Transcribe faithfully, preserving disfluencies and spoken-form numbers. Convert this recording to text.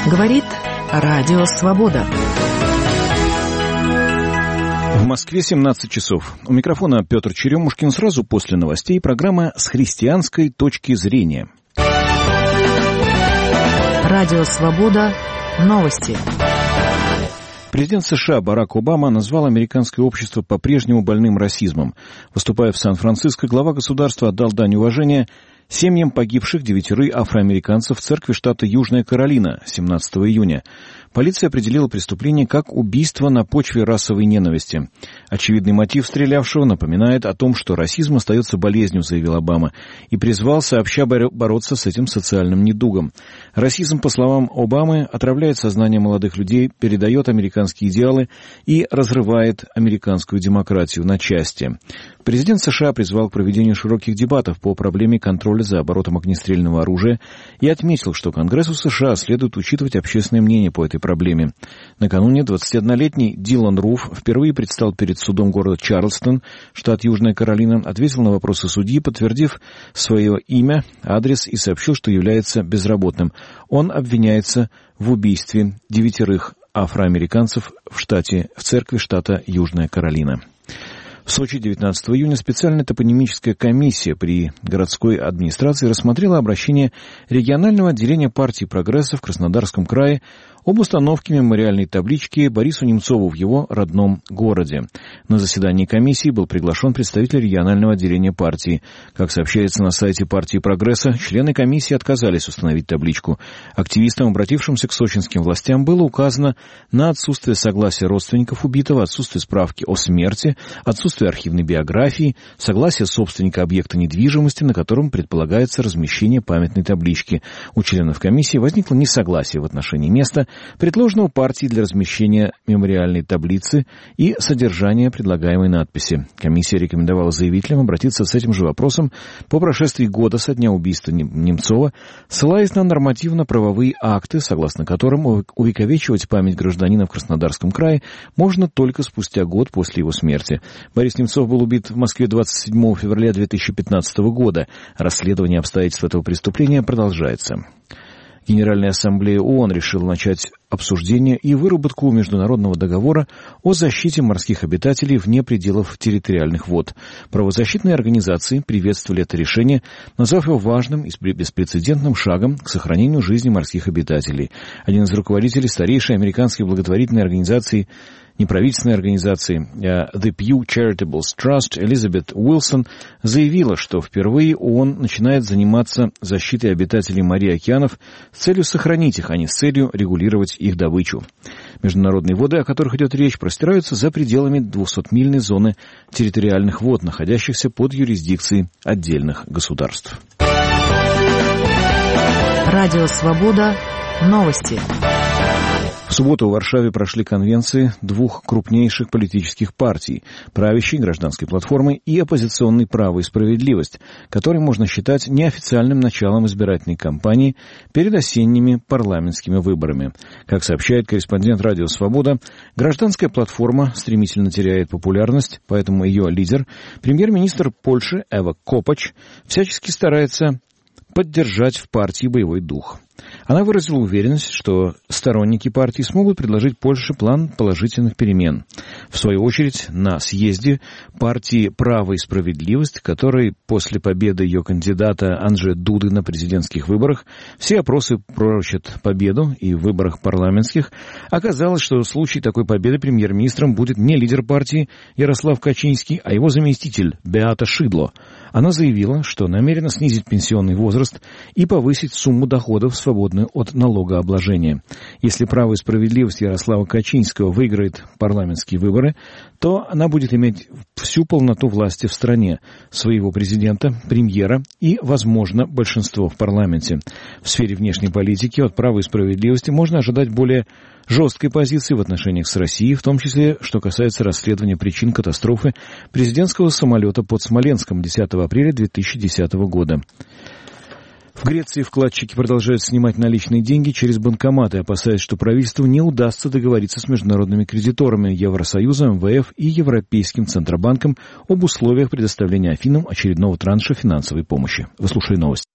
Говорит Радио Свобода. В Москве семнадцать часов. У микрофона Петр Черемушкин. Сразу после новостей программа «С христианской точки зрения». Радио Свобода. Новости. Президент США Барак Обама назвал американское общество по-прежнему больным расизмом. Выступая в Сан-Франциско, глава государства отдал дань уважения семьям погибших девятерых афроамериканцев в церкви штата Южная Каролина семнадцатого июня. Полиция определила преступление как убийство на почве расовой ненависти. Очевидный мотив стрелявшего напоминает о том, что расизм остается болезнью, заявил Обама, и призвал сообща бороться с этим социальным недугом. Расизм, по словам Обамы, отравляет сознание молодых людей, передает американские идеалы и разрывает американскую демократию на части. Президент США призвал к проведению широких дебатов по проблеме контроля за оборотом огнестрельного оружия и отметил, что Конгрессу США следует учитывать общественное мнение по этой проблеме. Накануне двадцатиоднолетний Дилан Руф впервые предстал перед судом города Чарльстон, штат Южная Каролина, ответил на вопросы судьи, подтвердив свое имя, адрес и сообщил, что является безработным. Он обвиняется в убийстве девятерых афроамериканцев в штате, в церкви штата Южная Каролина. В Сочи девятнадцатого июня специальная топонимическая комиссия при городской администрации рассмотрела обращение регионального отделения партии «Прогресса» в Краснодарском крае об установке мемориальной таблички Борису Немцову в его родном городе. На заседании комиссии был приглашен представитель регионального отделения партии. Как сообщается на сайте партии «Прогресса», члены комиссии отказались установить табличку. Активистам, обратившимся к сочинским властям, было указано на отсутствие согласия родственников убитого, отсутствие справки о смерти, отсутствие архивной биографии, согласие собственника объекта недвижимости, на котором предполагается размещение памятной таблички. У членов комиссии возникло несогласие в отношении места, предложенного партией для размещения мемориальной таблицы и содержания предлагаемой надписи. Комиссия рекомендовала заявителям обратиться с этим же вопросом по прошествии года со дня убийства Немцова, ссылаясь на нормативно-правовые акты, согласно которым увековечивать память гражданина в Краснодарском крае можно только спустя год после его смерти. Борис Немцов был убит в Москве двадцать седьмого февраля две тысячи пятнадцатого года. Расследование обстоятельств этого преступления продолжается. Генеральная ассамблея ООН решила начать обсуждение и выработку международного договора о защите морских обитателей вне пределов территориальных вод. Правозащитные организации приветствовали это решение, назвав его важным и беспрецедентным шагом к сохранению жизни морских обитателей. Один из руководителей старейшей американской благотворительной организации неправительственной организации The Pew Charitable Trust Элизабет Уилсон заявила, что впервые ООН начинает заниматься защитой обитателей морей и океанов с целью сохранить их, а не с целью регулировать их добычу. Международные воды, о которых идет речь, простираются за пределами двухсотмильной зоны территориальных вод, находящихся под юрисдикцией отдельных государств. Радио Свобода. Новости. В субботу в Варшаве прошли конвенции двух крупнейших политических партий – правящей гражданской платформы и оппозиционной «Право и справедливость», которые можно считать неофициальным началом избирательной кампании перед осенними парламентскими выборами. Как сообщает корреспондент «Радио Свобода», гражданская платформа стремительно теряет популярность, поэтому ее лидер, премьер-министр Польши Эва Копач, всячески старается поддержать в партии боевой дух. Она выразила уверенность, что сторонники партии смогут предложить Польше план положительных перемен. В свою очередь, на съезде партии «Право и справедливость», которой после победы ее кандидата Анджея Дуды на президентских выборах все опросы пророчат победу и в выборах парламентских, оказалось, что в случае такой победы премьер-министром будет не лидер партии Ярослав Качинский, а его заместитель Беата Шидло. Она заявила, что намерена снизить пенсионный возраст и повысить сумму доходов, свободную от налогообложения. Если «Право и справедливость» Ярослава Качинского выиграет парламентские выборы, то она будет иметь всю полноту власти в стране, своего президента, премьера и, возможно, большинство в парламенте. В сфере внешней политики от «Права и справедливости» можно ожидать более жесткой позиции в отношениях с Россией, в том числе, что касается расследования причин катастрофы президентского самолета под Смоленском десятого апреля две тысячи десятого года. В Греции вкладчики продолжают снимать наличные деньги через банкоматы, опасаясь, что правительству не удастся договориться с международными кредиторами Евросоюзом, эм вэ эф и Европейским Центробанком об условиях предоставления Афинам очередного транша финансовой помощи. Вы слушали новости.